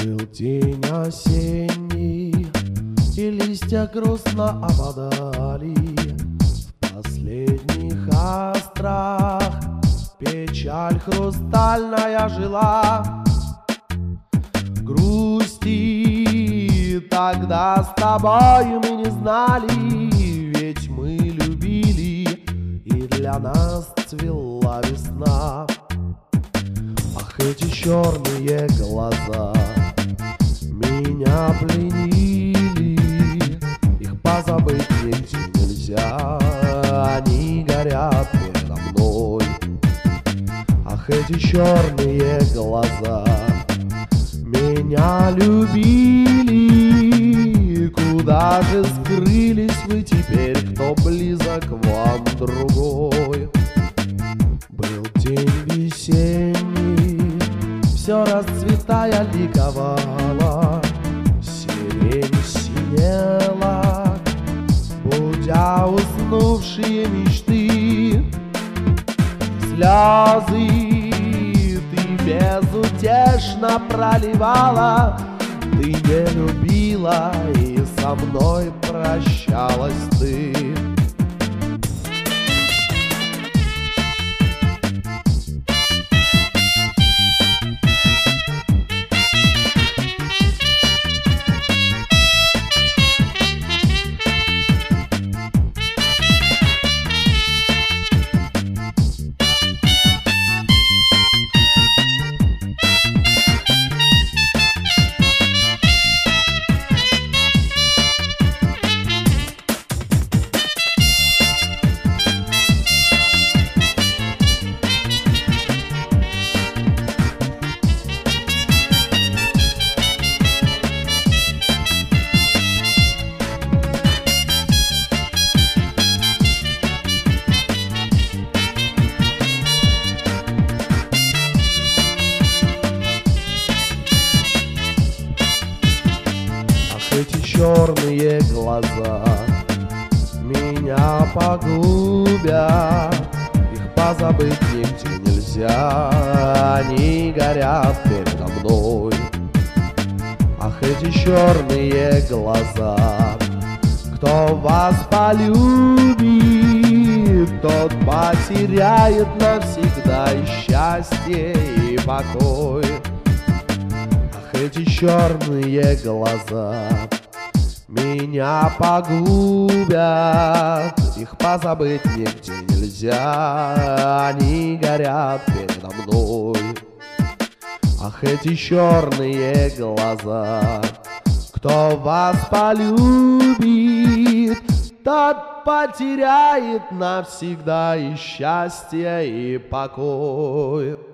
Был день осенний, и листья грустно опадали. В последних острах печаль хрустальная жила. Грусти тогда с тобой мы не знали, ведь мы любили, и для нас цвела весна. Ах, эти черные глаза меня пленили, их позабыть нигде нельзя, они горят передо мной. Ах, эти черные глаза меня любили, куда же скрылись вы теперь, кто близок вам другой? Был день весенний, все расцветая ликовала, сирень синела, будя уснувшие мечты. Слезы ты безутешно проливала, ты не любила, и со мной прощалась ты. Эти черные глаза меня погубят, их позабыть нигде нельзя, они горят передо мной. Ах, эти черные глаза, кто вас полюбит, тот потеряет навсегда и счастье, и покой. Эти черные глаза меня погубят, их позабыть нигде нельзя, они горят передо мной. Ах, эти черные глаза, кто вас полюбит, тот потеряет навсегда и счастье, и покой.